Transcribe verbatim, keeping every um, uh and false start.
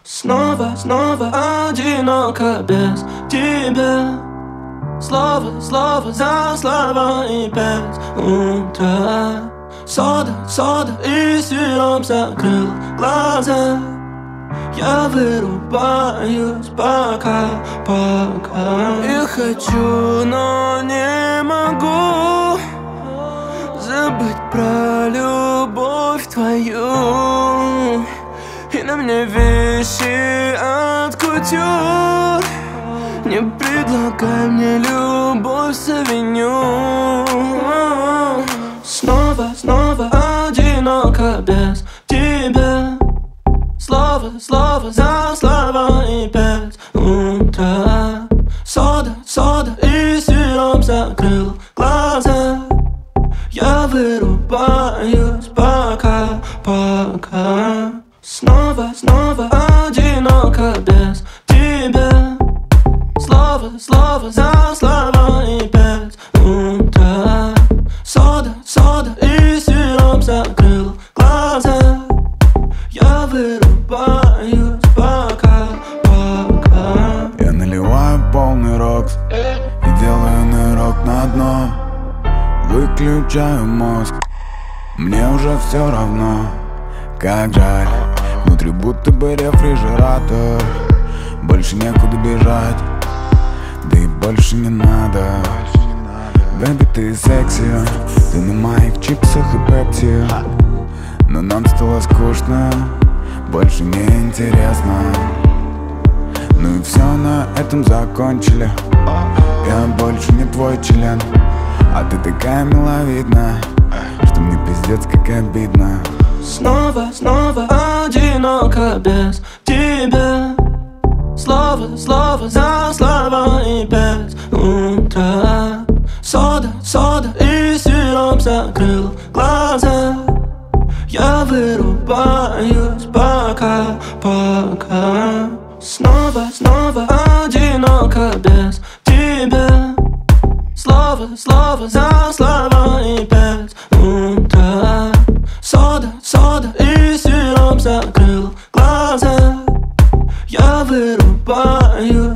Снова, снова одиноко без тебя. Слово, слово за слово и пять утра. Сода, сода и сироп закрыл глаза. Я вырубаюсь пока, пока. Я хочу, но не могу забыть про любовь твою. И на мне вещи от кутюр. Не предлагай мне любовь с авеню. Снова, снова одиноко без тебя. Слово, слово за слово и пять утра. Сода, сода и сироп закрыл глаза. Я вырубаюсь пока, пока. Снова, снова одиноко без тебя. Слово, слово за слово и пять утра. Сода, сода и сироп закрыл глаза. Я вырубаюсь пока, пока. Я наливаю полный рокс и делаю нырок на дно. Выключаю мозг, мне уже все равно. Как жаль, внутри будто бы рефрижератор. Больше некуда бежать, да и больше не надо. Бэби, ты секси, ты на моих чипсах и пепси. Но нам стало скучно, больше не интересно. Ну и все, на этом закончили. Я больше не твой член, а ты такая миловидная, что мне пиздец как обидно. Снова, снова одиноко без тебя. Слово, слово за слово и пять утра. Сода, сода и сироп закрыл глаза. Я вырубаюсь пока, пока. Снова, снова одиноко без тебя. Слово, слово за слово и пять утра. Сода, сода и сироп закрыл глаза. Я вырубаюсь.